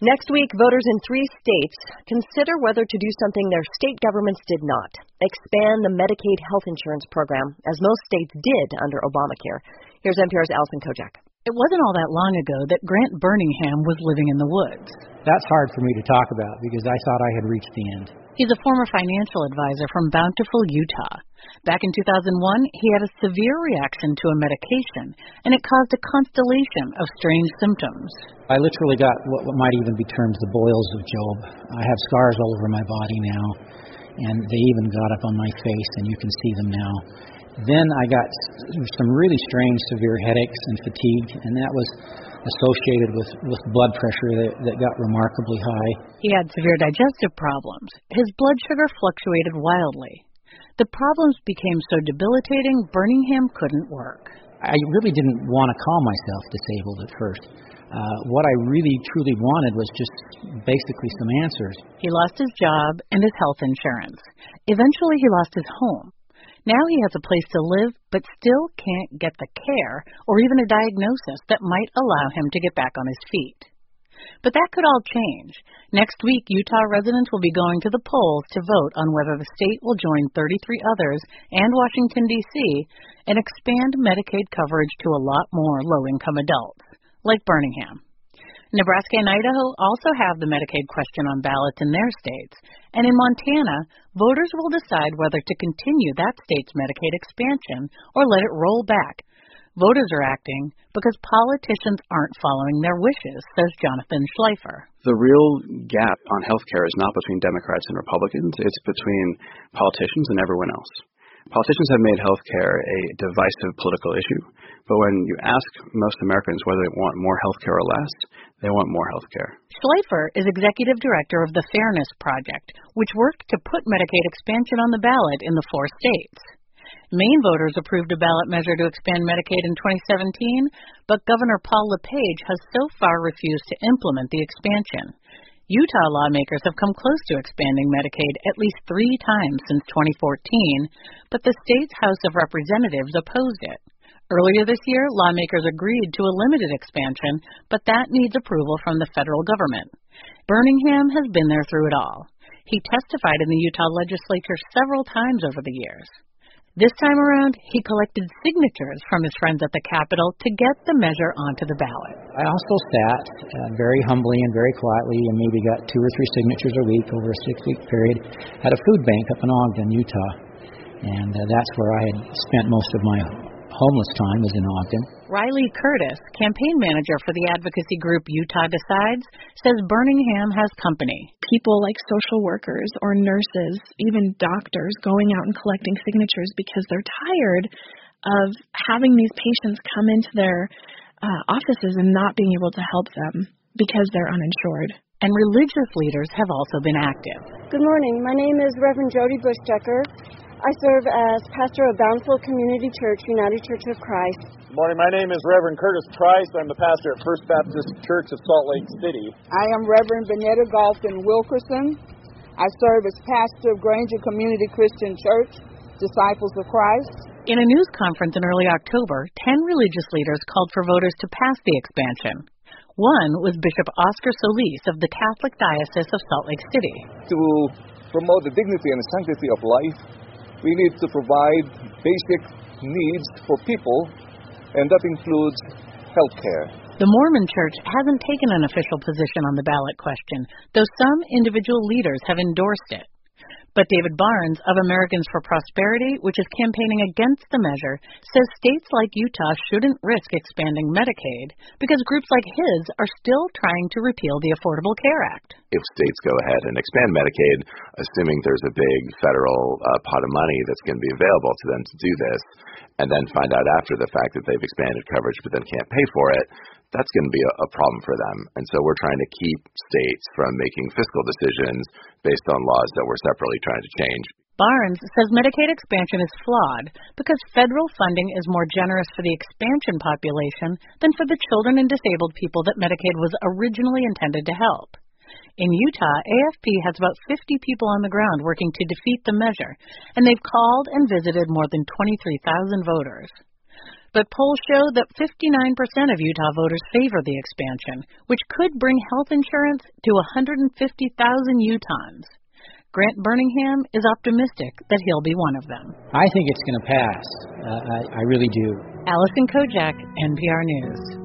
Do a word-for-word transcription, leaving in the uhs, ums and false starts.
Next week, voters in three states consider whether to do something their state governments did not, expand the Medicaid health insurance program, as most states did under Obamacare. Here's N P R's Allison Kojak. It wasn't all that long ago that Grant Birmingham was living in the woods. That's hard for me to talk about because I thought I had reached the end. He's a former financial advisor from Bountiful, Utah. Back in two thousand one, he had a severe reaction to a medication, and it caused a constellation of strange symptoms. I literally got what might even be termed the boils of Job. I have scars all over my body now, and they even got up on my face, and you can see them now. Then I got some really strange severe headaches and fatigue, and that was associated with, with blood pressure that, that got remarkably high. He had severe digestive problems. His blood sugar fluctuated wildly. The problems became so debilitating, Birmingham couldn't work. I really didn't want to call myself disabled at first. Uh, what I really, truly wanted was just basically some answers. He lost his job and his health insurance. Eventually, he lost his home. Now he has a place to live, but still can't get the care or even a diagnosis that might allow him to get back on his feet. But that could all change. Next week, Utah residents will be going to the polls to vote on whether the state will join thirty-three others and Washington, D C and expand Medicaid coverage to a lot more low-income adults, like Birmingham. Nebraska and Idaho also have the Medicaid question on ballots in their states. And in Montana, voters will decide whether to continue that state's Medicaid expansion or let it roll back. Voters are acting because politicians aren't following their wishes, says Jonathan Schleifer. The real gap on health care is not between Democrats and Republicans. It's between politicians and everyone else. Politicians have made health care a divisive political issue, but when you ask most Americans whether they want more health care or less, they want more health care. Schleifer is executive director of the Fairness Project, which worked to put Medicaid expansion on the ballot in the four states. Maine voters approved a ballot measure to expand Medicaid in twenty seventeen, but Governor Paul LePage has so far refused to implement the expansion. Utah lawmakers have come close to expanding Medicaid at least three times since twenty fourteen, but the state's House of Representatives opposed it. Earlier this year, lawmakers agreed to a limited expansion, but that needs approval from the federal government. Birmingham has been there through it all. He testified in the Utah legislature several times over the years. This time around, he collected signatures from his friends at the Capitol to get the measure onto the ballot. I also sat uh, very humbly and very quietly and maybe got two or three signatures a week over a six-week period at a food bank up in Ogden, Utah. And uh, that's where I had spent most of my homeless time, was in Ogden. Riley Curtis, campaign manager for the advocacy group Utah Decides, says Birmingham has company. People like social workers or nurses, even doctors, going out and collecting signatures because they're tired of having these patients come into their uh, offices and not being able to help them because they're uninsured. And religious leaders have also been active. Good morning. My name is Reverend Jody Bushchecker. I serve as pastor of Bountiful Community Church, United Church of Christ. Good morning. My name is Reverend Curtis Price. I'm the pastor at First Baptist Church of Salt Lake City. I am Reverend Benetta Galton Wilkerson. I serve as pastor of Granger Community Christian Church, Disciples of Christ. In a news conference in early October, ten religious leaders called for voters to pass the expansion. One was Bishop Oscar Solis of the Catholic Diocese of Salt Lake City. To promote the dignity and sanctity of life, we need to provide basic needs for people, and that includes health care. The Mormon Church hasn't taken an official position on the ballot question, though some individual leaders have endorsed it. But David Barnes of Americans for Prosperity, which is campaigning against the measure, says states like Utah shouldn't risk expanding Medicaid because groups like his are still trying to repeal the Affordable Care Act. If states go ahead and expand Medicaid, assuming there's a big federal uh, pot of money that's going to be available to them to do this, and then find out after the fact that they've expanded coverage but then can't pay for it, that's going to be a, a problem for them. And so we're trying to keep states from making fiscal decisions based on laws that we're separately trying to change. Barnes says Medicaid expansion is flawed because federal funding is more generous for the expansion population than for the children and disabled people that Medicaid was originally intended to help. In Utah, A F P has about fifty people on the ground working to defeat the measure, and they've called and visited more than twenty-three thousand voters. But polls show that fifty-nine percent of Utah voters favor the expansion, which could bring health insurance to one hundred fifty thousand Utahns. Grant Birmingham is optimistic that he'll be one of them. I think it's going to pass. Uh, I, I really do. Allison Kojak, N P R News.